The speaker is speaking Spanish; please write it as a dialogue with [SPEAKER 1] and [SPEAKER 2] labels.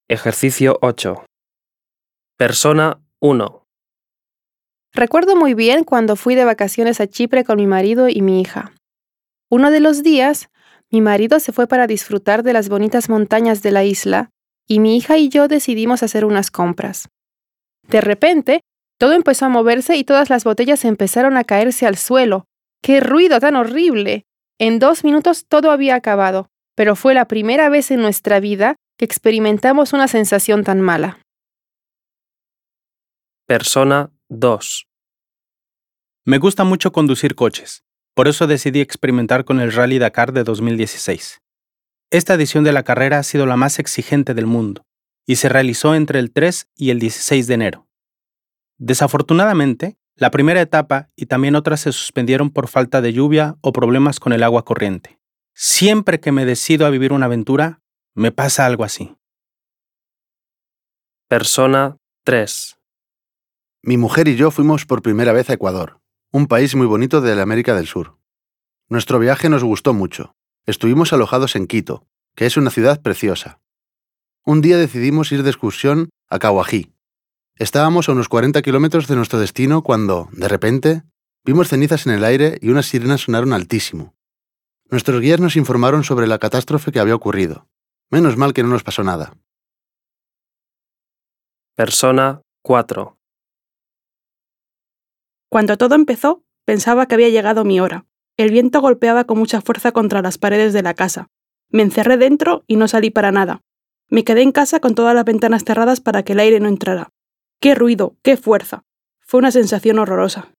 [SPEAKER 1] Ejercicio 8. Persona 1.
[SPEAKER 2] Recuerdo muy bien cuando fui de vacaciones a Chipre con mi marido y mi hija. Uno de los días, mi marido se fue para disfrutar de las bonitas montañas de la isla y mi hija y yo decidimos hacer unas compras. De repente, todo empezó a moverse y todas las botellas empezaron a caerse al suelo. ¡Qué ruido tan horrible! En 2 minutos todo había acabado, pero fue la primera vez en nuestra vida que experimentamos una sensación tan mala.
[SPEAKER 1] Persona 2.
[SPEAKER 3] Me gusta mucho conducir coches, por eso decidí experimentar con el Rally Dakar de 2016. Esta edición de la carrera ha sido la más exigente del mundo y se realizó entre el 3 y el 16 de enero. Desafortunadamente, la primera etapa y también otras se suspendieron por falta de lluvia o problemas con el agua corriente. Siempre que me decido a vivir una aventura, me pasa algo así.
[SPEAKER 1] Persona 3.
[SPEAKER 4] Mi mujer y yo fuimos por primera vez a Ecuador, un país muy bonito de la América del Sur. Nuestro viaje nos gustó mucho. Estuvimos alojados en Quito, que es una ciudad preciosa. Un día decidimos ir de excursión a Cahuají. Estábamos a unos 40 kilómetros de nuestro destino cuando, de repente, vimos cenizas en el aire y unas sirenas sonaron altísimo. Nuestros guías nos informaron sobre la catástrofe que había ocurrido. Menos mal que no nos pasó nada.
[SPEAKER 1] Persona 4.
[SPEAKER 5] Cuando todo empezó, pensaba que había llegado mi hora. El viento golpeaba con mucha fuerza contra las paredes de la casa. Me encerré dentro y no salí para nada. Me quedé en casa con todas las ventanas cerradas para que el aire no entrara. ¡Qué ruido! ¡Qué fuerza! Fue una sensación horrorosa.